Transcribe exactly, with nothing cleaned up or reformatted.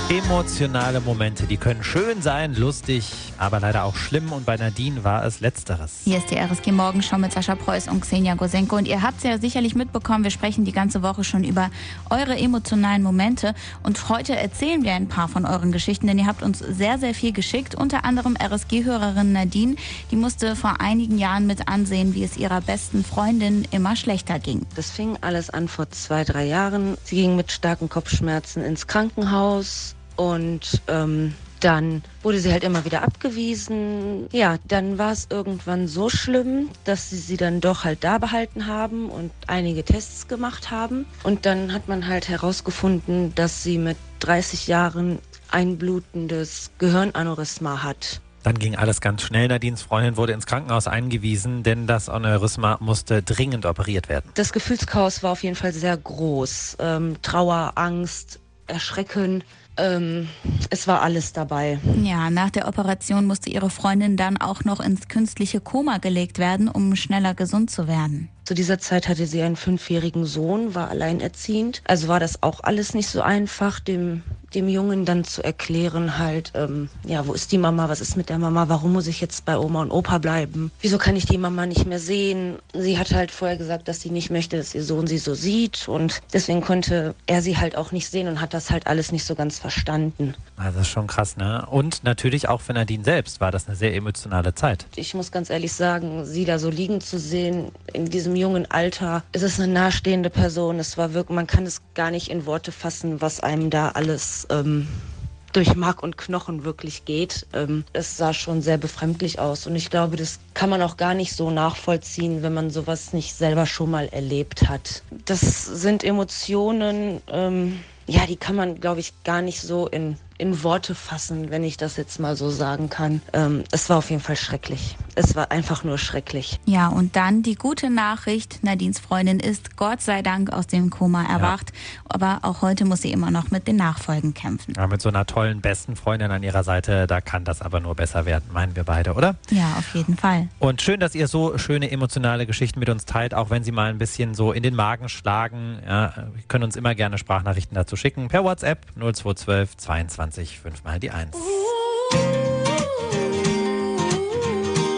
Emotionale Momente, die können schön sein, lustig, aber leider auch schlimm. Und bei Nadine war es Letzteres. Hier ist die R S G Morgenschau mit Sascha Preuß und Xenia Gosenko. Und ihr habt es ja sicherlich mitbekommen, wir sprechen die ganze Woche schon über eure emotionalen Momente. Und heute erzählen wir ein paar von euren Geschichten, denn ihr habt uns sehr, sehr viel geschickt. Unter anderem R S G-Hörerin Nadine, die musste vor einigen Jahren mit ansehen, wie es ihrer besten Freundin immer schlechter ging. Das fing alles an vor zwei, drei Jahren. Sie ging mit starken Kopfschmerzen ins Krankenhaus. Und ähm, dann wurde sie halt immer wieder abgewiesen. Ja, dann war es irgendwann so schlimm, dass sie sie dann doch halt da behalten haben und einige Tests gemacht haben. Und dann hat man halt herausgefunden, dass sie mit dreißig Jahren ein blutendes Gehirnaneurysma hat. Dann ging alles ganz schnell. Nadines Freundin wurde ins Krankenhaus eingewiesen, denn das Aneurysma musste dringend operiert werden. Das Gefühlschaos war auf jeden Fall sehr groß. Ähm, Trauer, Angst, Erschrecken. Ähm, es war alles dabei. Ja, nach der Operation musste ihre Freundin dann auch noch ins künstliche Koma gelegt werden, um schneller gesund zu werden. Zu dieser Zeit hatte sie einen fünfjährigen Sohn, war alleinerziehend. Also war das auch alles nicht so einfach, dem, dem Jungen dann zu erklären halt, ähm, ja, wo ist die Mama, was ist mit der Mama, warum muss ich jetzt bei Oma und Opa bleiben? Wieso kann ich die Mama nicht mehr sehen? Sie hat halt vorher gesagt, dass sie nicht möchte, dass ihr Sohn sie so sieht und deswegen konnte er sie halt auch nicht sehen und hat das halt alles nicht so ganz verstanden. Also das ist schon krass, ne? Und natürlich auch für Nadine selbst war das eine sehr emotionale Zeit. Ich muss ganz ehrlich sagen, sie da so liegen zu sehen, in diesem jungen Alter, es ist eine nahestehende Person. Es war wirklich, man kann es gar nicht in Worte fassen, was einem da alles ähm, durch Mark und Knochen wirklich geht. Ähm, es sah schon sehr befremdlich aus und ich glaube, das kann man auch gar nicht so nachvollziehen, wenn man sowas nicht selber schon mal erlebt hat. Das sind Emotionen, ähm, ja, die kann man, glaube ich, gar nicht so in in Worte fassen, wenn ich das jetzt mal so sagen kann. Ähm, es war auf jeden Fall schrecklich. Es war einfach nur schrecklich. Ja, und dann die gute Nachricht, Nadines Freundin ist Gott sei Dank aus dem Koma erwacht, ja. Aber auch heute muss sie immer noch mit den Nachfolgen kämpfen. Ja, mit so einer tollen, besten Freundin an ihrer Seite, da kann das aber nur besser werden, meinen wir beide, oder? Ja, auf jeden Fall. Und schön, dass ihr so schöne emotionale Geschichten mit uns teilt, auch wenn sie mal ein bisschen so in den Magen schlagen. Ja, wir können uns immer gerne Sprachnachrichten dazu schicken, per WhatsApp null zwei zwölf zweiundzwanzig fünf mal die eins.